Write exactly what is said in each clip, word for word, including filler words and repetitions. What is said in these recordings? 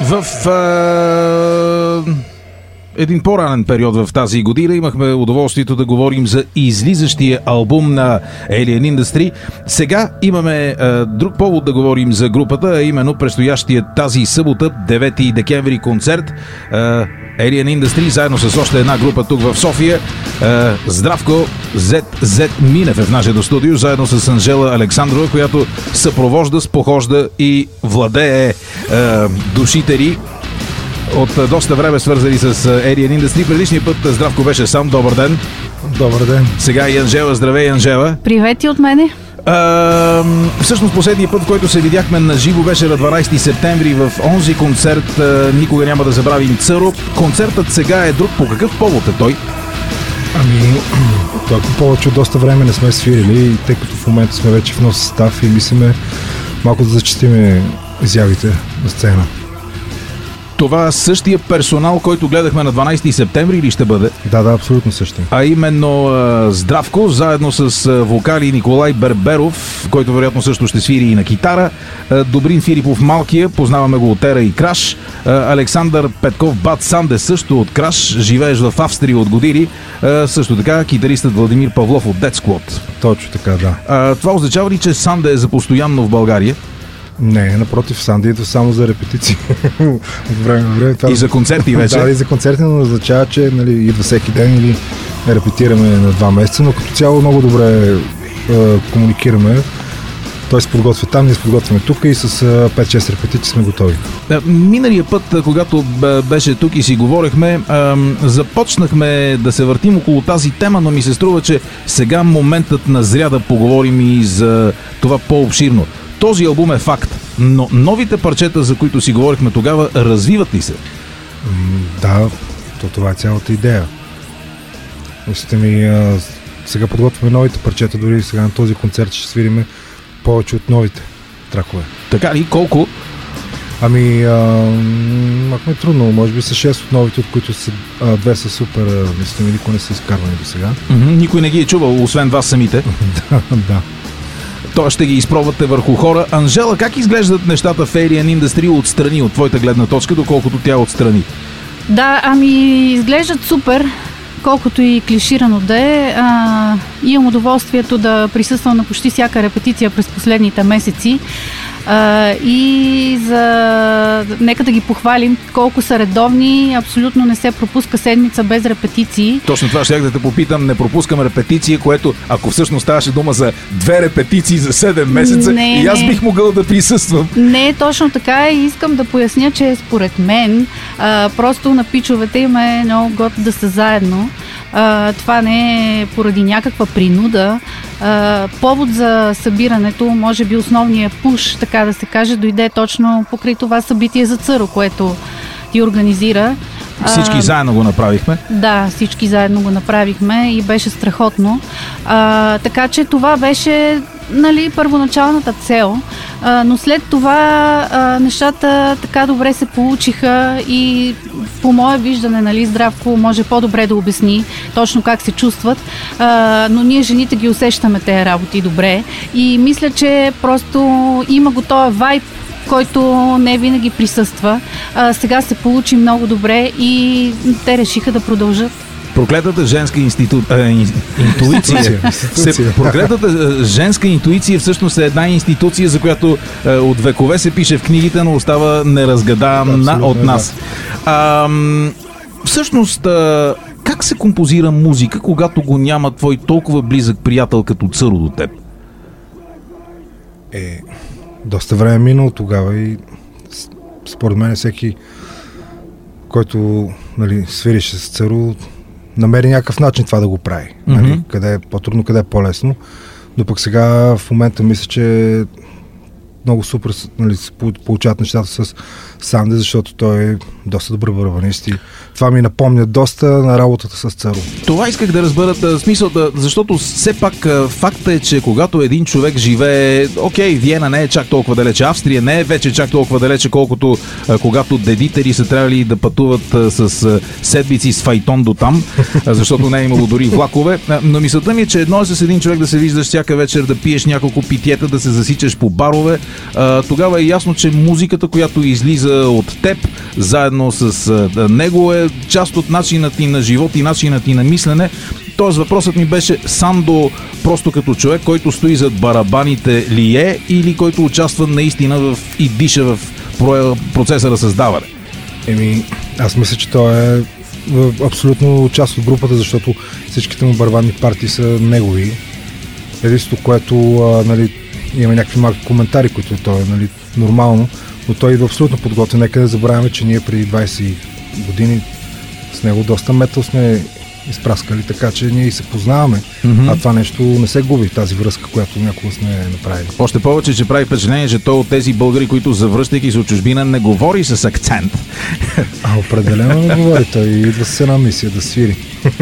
В а... един по-ранен период в тази година имахме удоволствието да говорим за излизащия албум на Alien Industry. Сега имаме а, друг повод да говорим за групата, а именно предстоящия тази събота, девети декември концерт. А, Alien Industry заедно с още една група тук в София. А, Здравко зет зет Минев е в нашето студио, заедно с Анжела Александрова, която съпровожда, спохожда и владее а, душители от доста време, свързани с Alien Industry. Предишния път Здравко беше сам. Добър ден. Добър ден. Сега и Анжела. Здравей, Анжела. Привет и от мене. А, всъщност последния път, в който се видяхме на живо, беше на дванайсети септември в онзи концерт "Никога няма да забравим Царо". Концертът сега е друг. По какъв повод е той? Ами, толкова повече от доста време не сме свирили, тъй като в момента сме вече в нов състав и мислиме малко да зачестиме изявите на сцена. Това същия персонал, който гледахме на дванайсети септември, или ще бъде? Да, да, абсолютно същия. А именно Здравко, заедно с вокали Николай Берберов, който вероятно също ще свири и на китара, Добрин Филипов Малкия, познаваме го от Ера и Краш, Александър Петков Бат Санде, също от Краш, живееш в Австрия от години, също така китаристът Владимир Павлов от Dead Squad. Точно така, да. А, това означава ли, че Санде е за постоянно в България? Не, напротив, Санди идва само за репетиции. време, време, това... И за концерти вече? Да, и за концерти, но означава, че нали, идва всеки ден или репетираме на два месеца, но като цяло много добре е, комуникираме. Той се подготвя там, ние се подготвяме тук и с е, пет-шест репетиции сме готови. Миналия път, когато беше тук и си говорихме, започнахме да се въртим около тази тема, но ми се струва, че сега моментът назря да поговорим и за това по-обширно. Този албум е факт, но новите парчета, за които си говорихме тогава, развиват ли се? Да, то това е цялата идея. Мислите ми, а, сега подготвяме новите парчета, дори сега на този концерт ще свириме повече от новите тракове. Така ли? Колко? Ами, ако е трудно, може би са шест от новите, от които са, а, две са супер, мислите ми, никой не са изкарвани до сега. Mm-hmm, никой не ги е чувал, освен вас самите. да, да. Това ще ги изпробвате върху хора. Анжела, как изглеждат нещата в Alien Industry отстрани, от твоята гледна точка, доколкото тя е отстрани? Да, ами изглеждат супер, колкото и клиширано да е. А, имам удоволствието да присъствам на почти всяка репетиция през последните месеци. Uh, и за... нека да ги похвалим колко са редовни, абсолютно не се пропуска седмица без репетиции. Точно това ще да те попитам, не пропускам репетиции, което ако всъщност ставаше дума за две репетиции за седем месеца, не, и аз не. бих могъл да присъствам. Не, точно така и искам да поясня, че според мен а, просто на пичовете им е много год да са заедно. Uh, това не е поради някаква принуда. Uh, повод за събирането, може би основният пуш, така да се каже, дойде точно покрай това събитие за Царо, което ти организира. Всички uh, заедно го направихме. Да, всички заедно го направихме и беше страхотно. Uh, така че това беше, нали, първоначалната цел, а, но след това а, нещата така добре се получиха и по мое виждане, нали, Здравко може по-добре да обясни точно как се чувстват, а, но ние жените ги усещаме тези работи добре и мисля, че просто има го този вайб, който не винаги присъства. А, сега се получи много добре и те решиха да продължат. Проклетата женска институ... а, ин... интуиция. се... Проклетата женска интуиция всъщност е една институция, за която а, от векове се пише в книгите, но остава неразгадана да, от нас. Да. А, всъщност, а, как се композира музика, когато го няма твой толкова близък приятел като Царо до теб? Е, доста време е минало тогава и според мен всеки, който, нали, свирише с Царо, намери някакъв начин това да го прави. Mm-hmm. Нали, къде е по-трудно, къде е по-лесно. Но пък сега в момента мисля, че много супер, нали, се получават нещата с Санде, защото той е доста добър барабанист и това ми напомня доста на работата с Царо. Това исках да разберат смисъл, да, защото все пак факта е, че когато един човек живее, окей, Виена не е чак толкова далече, Австрия не е вече чак толкова далече, колкото а, когато дедители са трябвали да пътуват а, с а, седмици с файтон до там, а, защото не е имало дори влакове. А, но мисълта ми е, че едно е с един човек да се виждаш всяка вечер, да пиеш няколко питиета, да се засичаш по барове, а, тогава е ясно, че музиката, която излиза от теб, заедно с а, него, е част от начинът ти на живот и начинът ти на мислене. Тоест въпросът ми беше: Сандо просто като човек, който стои зад барабаните ли е, или който участва наистина в, и диша в процеса на създаване? Еми, аз мисля, че той е абсолютно част от групата, защото всичките му барабанни партии са негови. Единството, което а, нали, има някакви малки коментари, които той е нали, нормално, но той идва абсолютно подготвен. Нека не забравяме, че ние преди двайсет години с него доста метал сме изпраскали, така че ние и се познаваме, mm-hmm. а това нещо не се губи, тази връзка, която някога сме направили. Още повече, че прави впечатление, че той от тези българи, които завръщайки се от чужбина, не говори с акцент. А определено не говори, той идва с една мисия да свири.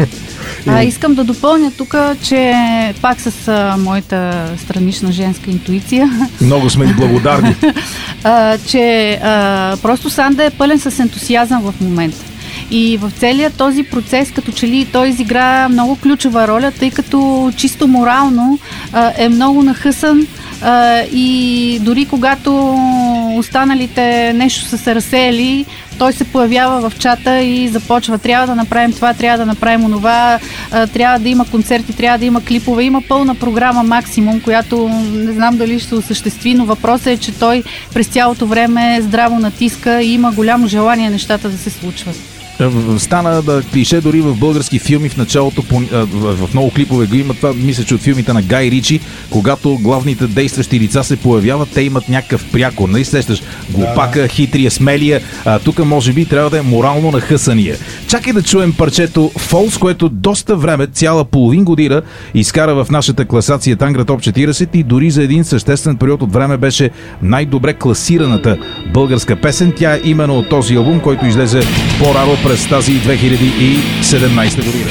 А, искам да допълня тук, че пак с а, моята странична женска интуиция. Много сме ни благодарни. а, че а, просто Санда е пълен с ентусиазъм в момента. И в целия този процес, като че ли той изигра много ключова роля, тъй като чисто морално а, е много нахъсан а, и дори когато останалите нещо са се разсеяли, той се появява в чата и започва: трябва да направим това, трябва да направим онова, а, трябва да има концерти, трябва да има клипове, има пълна програма максимум, която не знам дали ще се осъществи, но въпросът е, че той през цялото време здраво натиска и има голямо желание нещата да се случват. Стана да клише дори в български филми в началото, в много клипове го има това, мисля, че от филмите на Гай Ричи, когато главните действащи лица се появяват, те имат някакъв прякор, нали сещаш? Глупака, хитрия, смелия, а тук може би трябва да е морално нахъсания. Чакай да чуем парчето Falls, което доста време, цяла половин година, изкара в нашата класация Тангра Топ четирийсет и дори за един съществен период от време беше най-добре класираната българска песен. Тя е именно от този албум, който излезе по-рано през тази две хиляди и седемнайсета година.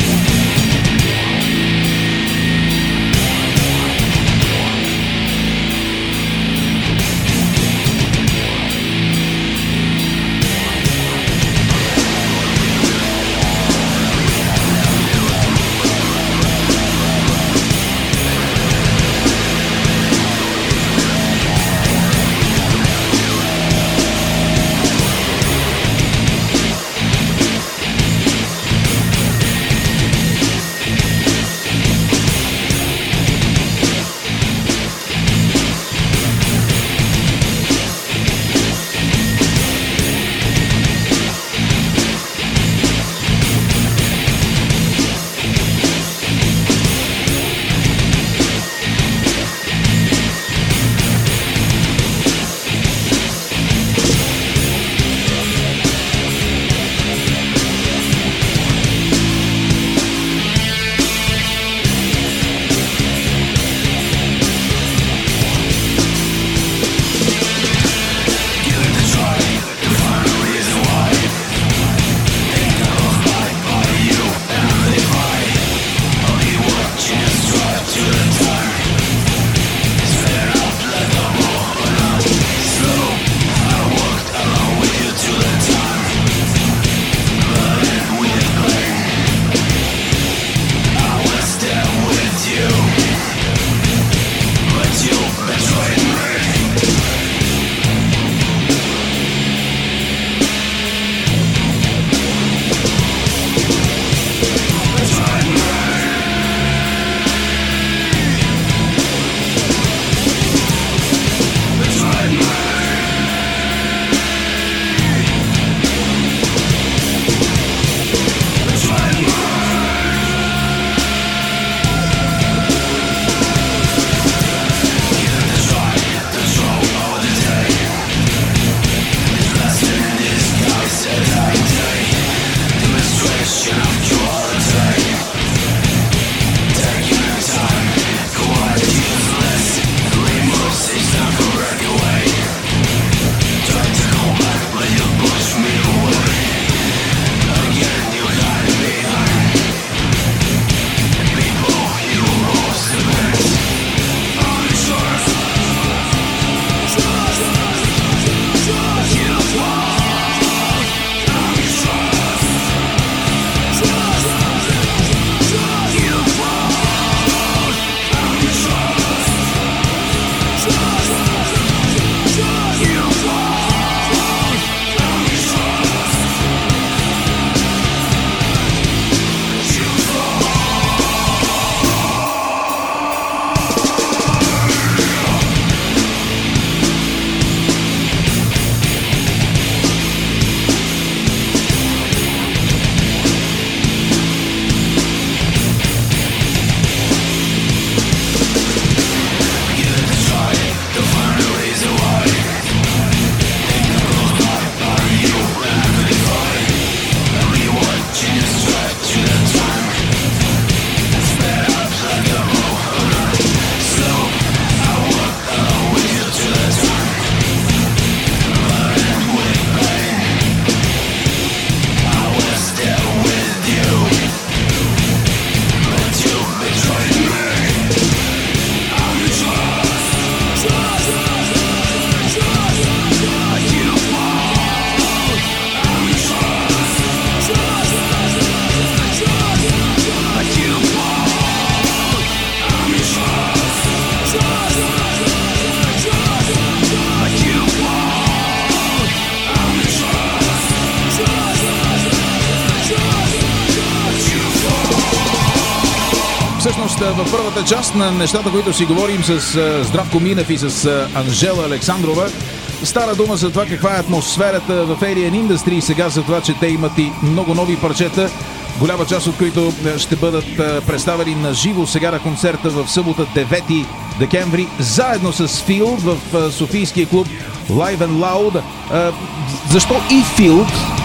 в първата част на нещата, които си говорим с Здравко Минев и с Анжела Александрова. Стара дума за това каква е атмосферата в Alien Industry, сега за това, че те имат и много нови парчета, голяма част от които ще бъдат представени на живо сега на концерта в събота девети декември, заедно с Field в софийския клуб Live and Loud. Защо и Field?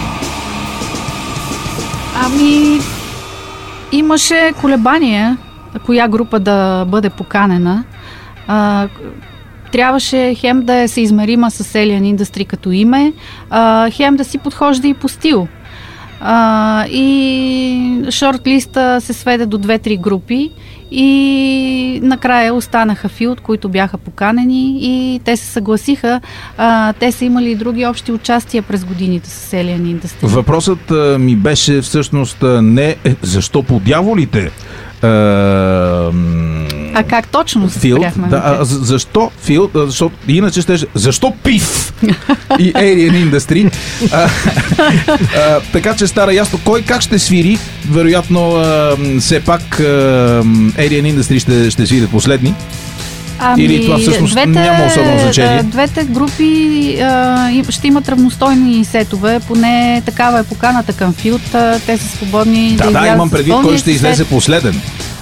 Ами, имаше колебания коя група да бъде поканена. А, трябваше хем да е съизмерима с Alien Industry като име, а, хем да си подхожда и по стил. А, и шортлиста се сведе до две-три групи и накрая останаха Field, които бяха поканени и те се съгласиха. А, те са имали и други общи участия през годините с Alien Industry. Въпросът а, ми беше всъщност не е, защо по дяволите а, а как точно се Field, спряхме? Да, а, защо Field? Защо, иначе ще защо Пиф и Alien Industry? а, а, така че стара ясно кой как ще свири. Вероятно а, все пак а, Alien Industry ще, ще свири последни. Ами, или това всъщност двете, няма особено значение? Двете групи а, ще имат равностойни сетове, поне такава е поканата към Field. Те са свободни да, да да, имам предвид кой ще излезе сет. Последен.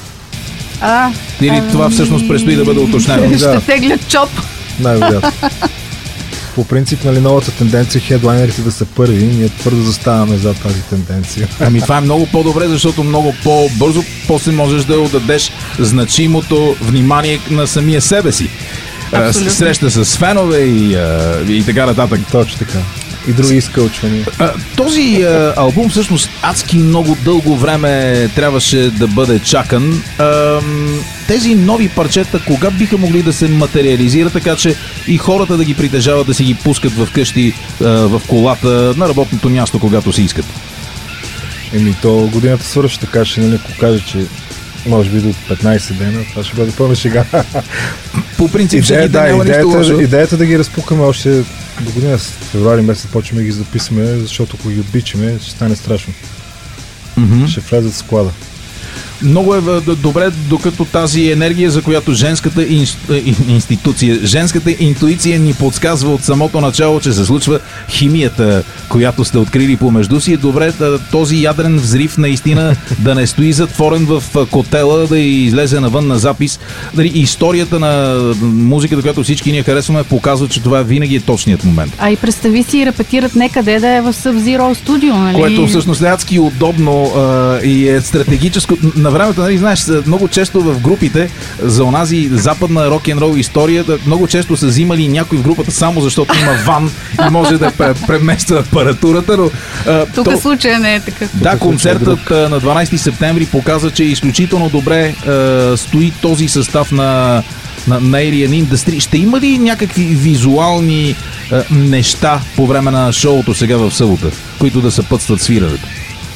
А, или ами... това всъщност предстои да бъде уточнено? Ще теглят чоп. Най-вероятно. По принцип, нали, новата тенденция хедлайнерите да са първи, ние твърдо заставаме за тази тенденция. Ами това е много по-добре, защото много по-бързо после можеш да отдадеш значимото внимание на самия себе си. Абсолютно. Среща с фенове и, и така нататък. Точно така. И други изкълчвания. Този а, албум всъщност адски много дълго време трябваше да бъде чакан. А, тези нови парчета кога биха могли да се материализират, така че и хората да ги притежават, да си ги пускат в къщи, а, в колата, на работното място, когато си искат? Еми, то годината свърши, така че нали, ако кажа, че може би до петнайсет дена, това ще бъде пълна шега. По принцип, Идея, ще да, няма идеята, нищо лошо. Идеята да ги разпукаме още до година, с февруари месец почваме да ги записваме, защото ако ги обичаме, ще стане страшно. Mm-hmm. Ще влезат в склада. Много е добре, докато тази енергия, за която женската институция, женската интуиция ни подсказва от самото начало, че се случва химията, която сте открили помежду си, е добре този ядрен взрив наистина да не стои затворен в котела, да излезе навън на запис. Дали историята на музиката, която всички ние харесваме, показва, че това винаги е точният момент. А и представи си, репетират некъде да е в Sub-Zero студио, нали? Което всъщност е адски удобно а, и е стратегическо. На времето, нали, знаеш, много често в групите за онази западна рок-н-рол история, много често са взимали някой в групата само защото има ван и може да премества апаратурата, но... Тук то... случая не е такъв. Да, концертът на дванайсети септември показа, че изключително добре а, стои този състав на, на, на Alien Industry. Ще има ли някакви визуални а, неща по време на шоуто сега в събота, които да съпътстват свирането?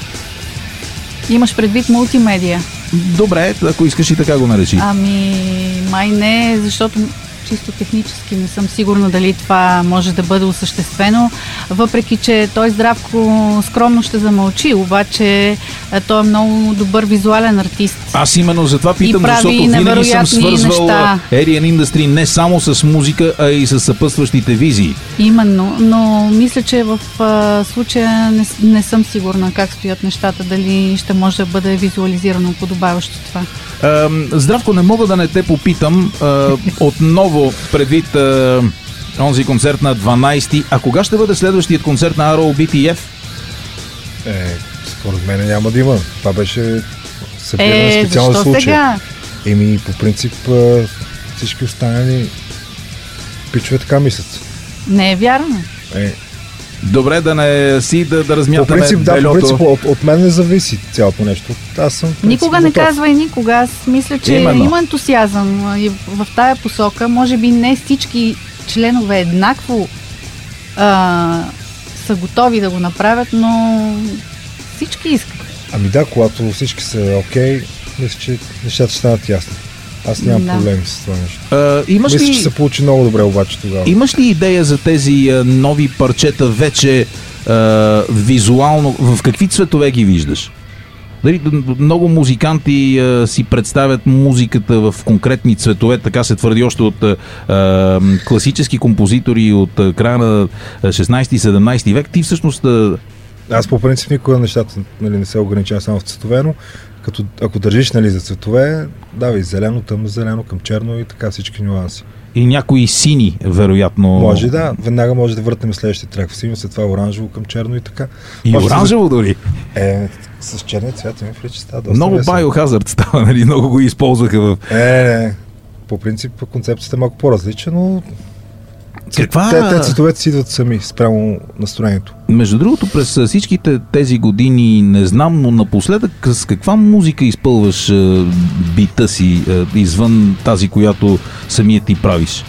Имаш предвид мултимедия? Добре, ако искаш и така го наречи. Ами, май не, защото чисто технически не съм сигурна дали това може да бъде осъществено, въпреки че той Здравко скромно ще замълчи, обаче той е много добър визуален артист. Аз именно за това питам, защото винаги съм свързвал неща. Alien Industry не само с музика, а и с съпътстващите визии. Именно, но мисля, че в а, случая не, не съм сигурна как стоят нещата, дали ще може да бъде визуализирано подобаващо това. А, Здравко, не мога да не те попитам а, отново предвид а, онзи концерт на дванайсети, а кога ще бъде следващият концерт на Ар О Би Ти Еф? Е, според мен няма да има. Това беше събиране е, специално защо случай. Сега? Еми, по принцип всички останали пичове така мислят. Не е вярно. Е. Добре, да не си да, да размятаме по принцип, да, белето. по принцип, от, от мен не зависи цялото нещо. Аз съм никога не казвай никога. Аз мисля, че Именно. има ентусиазъм и в тая посока. Може би не всички членове еднакво а, са готови да го направят, но всички искат. Ами да, когато всички са окей, мисля, че нещата ще станат ясни. Аз нямам да. проблеми с това нещо. А, имаш Мисля, ли... че се получи много добре обаче тогава. Имаш ли идея за тези а, нови парчета вече а, визуално? В какви цветове ги виждаш? Дали, много музиканти а, си представят музиката в конкретни цветове, така се твърди още от а, класически композитори от а, края на шестнайсети-седемнайсети век. Ти всъщност... А... Аз по принцип никога нещата, нали, не се ограничава само в цветове, но като, ако държиш, нали, за цветове, давай зелено, тъмно зелено, към черно и така всички нюанси. И някои сини, вероятно. Може, да. Веднага може да въртнем следващия трак в синьо, след това оранжево към черно и така. И може оранжево за... дори? Е, с черния цвят ми прилича, става доста много Biohazard става, нали? Много го използваха в... Е, не. По принцип концепцията е малко по-различна, но Каква... те, те цветовете си идват сами спрямо настроението. Между другото, през всичките тези години не знам, но напоследък с каква музика изпълваш е, бита си е, извън тази, която самият ти правиш?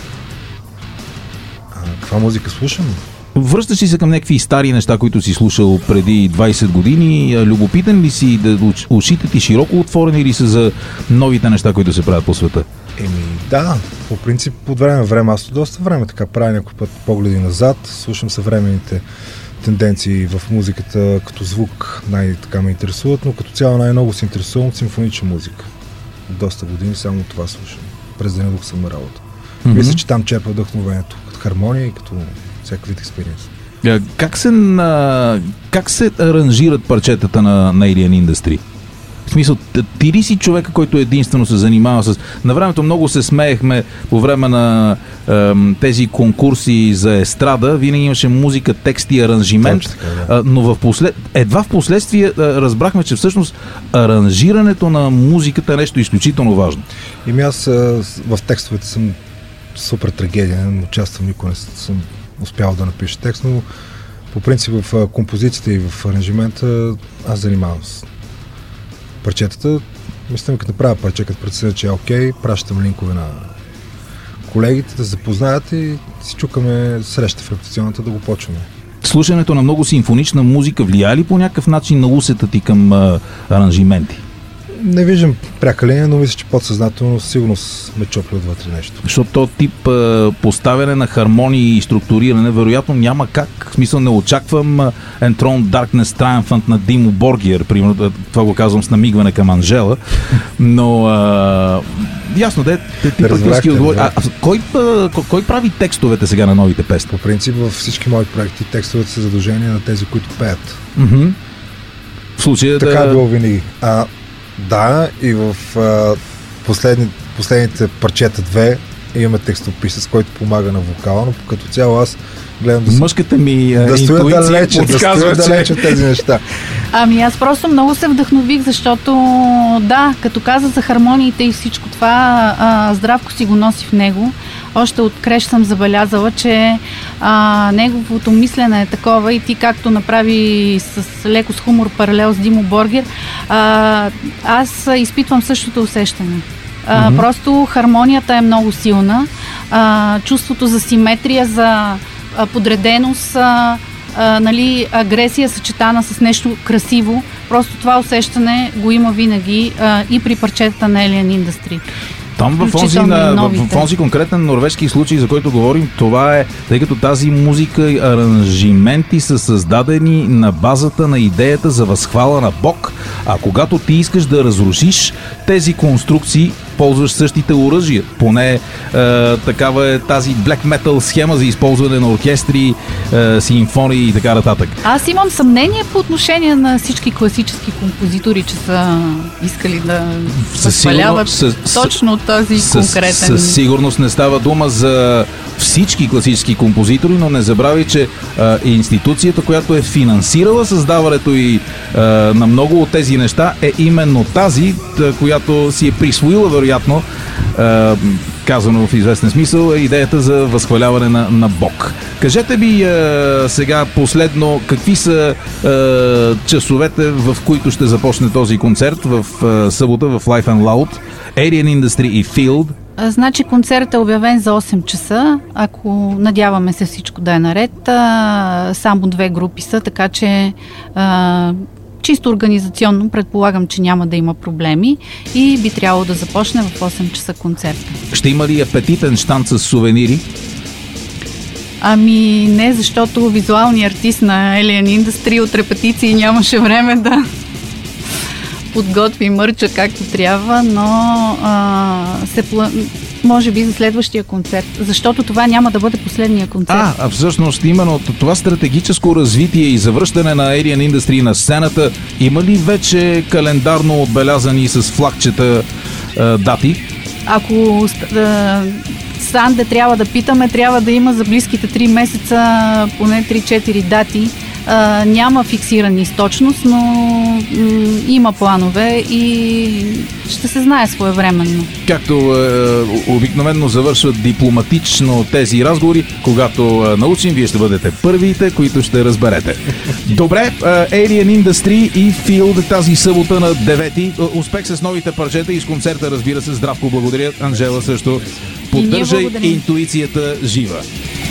А, каква музика слушам? Връщаш ли се към някакви стари неща, които си слушал преди двайсет години? Любопитен ли си, да ушите ти широко отворени или са за новите неща, които се правят по света? Еми да, по принцип от време на време, аз доста време така правя някой път погледи назад, слушам съвременните тенденции в музиката, като звук най-така ме интересуват, но като цяло най-много се интересувам от симфонична музика. Доста години само това слушам, през деня докато съм на работа. Mm-hmm. Мисля, че там черпа вдъхновението, като хармония и като всякакъв вид експириенс. Как се, на... как се аранжират парчетата на, на Alien Industry? В смисъл, ти ли си човека, който единствено се занимава с... На времето много се смеехме по време на е, тези конкурси за естрада. Винаги имаше музика, текст и аранжимент. Така, да. Но в послед... едва в последствие разбрахме, че всъщност аранжирането на музиката е нещо изключително важно. Ими аз в текстовете съм супер трагедия. Участвам, никога не съм успял да напиша текст, но по принцип в композицията и в аранжимента аз занимавам с парчетата. Мислям, като направя парче, като преценя, че е окей, пращам линкове на колегите да запознаят и си чукаме среща в репетиционната да го почваме. Слушането на много симфонична музика влияе ли по някакъв начин на усета ти към а, аранжименти? Не виждам пряка линия, но мисля, че подсъзнателно сигурно ме чопли отвътре нещо. Защото този тип а, поставяне на хармонии и структуриране вероятно няма как. В смисъл не очаквам а, Enthroned Darkness Triumphant на Димо Боргер, примерно, това го казвам с намигване към Анжела, но а, ясно, де, те ти практически отговори. А, а кой, а, кой прави текстовете сега на новите песни? По принцип във всички мои проекти текстовете са задължения на тези, които пеят. Mm-hmm. В случая така да... е било винаги. А, да, и в а, последни, последните парчета две имаме текстописец, който помага на вокала, но като цяло аз гледам да, мъжката ми да стоя далече, да стоя далече че... от тези неща. Ами аз просто много се вдъхнових, защото да, като каза за хармониите и всичко това, а, Здравко си го носи в него. Още от креш съм забелязала, че а, неговото мислене е такова и ти както направи с леко с хумор паралел с Димо Боргер, а, аз изпитвам същото усещане. А, mm-hmm. Просто хармонията е много силна, а, чувството за симетрия, за а, подреденост, а, а, нали, агресия съчетана с нещо красиво, просто това усещане го има винаги а, и при парчетата на Alien Industry. Там в онзи, на, в, в онзи конкретен норвежки случай, за който говорим, това е, тъй като тази музика и аранжименти са създадени на базата на идеята за възхвала на Бог, а когато ти искаш да разрушиш тези конструкции, ползваш същите оръжия. Поне е, такава е тази black metal схема за използване на оркестри, е, симфонии и така нататък. Аз имам съмнение по отношение на всички класически композитори, че са искали да възхваляват точно този с, конкретен... Със сигурност не става дума за всички класически композитори, но не забравяй, че а, институцията, която е финансирала създаването и а, на много от тези неща, е именно тази, тъ, която си е присвоила вероятно, а, казано в известен смисъл, идеята за възхваляване на, на Бог. Кажете ми а, сега последно, какви са а, часовете, в които ще започне този концерт в а, събота в Life and Loud, Alien Industry и Field? Значи концертът е обявен за осем часа, ако надяваме се всичко да е наред. А, само две групи са, така че а, чисто организационно предполагам, че няма да има проблеми и би трябвало да започне в осем часа концерта. Ще има ли апетитен щанд с сувенири? Ами не, защото визуалният артист на Alien Industry от репетиции нямаше време да подготви мърча както трябва, но а, се пла... може би за следващия концерт, защото това няма да бъде последния концерт. А, а всъщност именно това стратегическо развитие и завръщане на Alien Industry на сцената, има ли вече календарно отбелязани с флагчета а, дати? Ако а, Санде трябва да питаме, трябва да има за близките три месеца поне три-четири дати. А, няма фиксирани с точност, но м- има планове и ще се знае своевременно. Както е, обикновено завършват дипломатично тези разговори, когато е, научим, вие ще бъдете първите, които ще разберете. Добре, е, Alien Industry и Field тази събота на девети. Успех с новите парчета и с концерта, разбира се. Здравко, благодаря. Анжела също. Поддържай интуицията жива.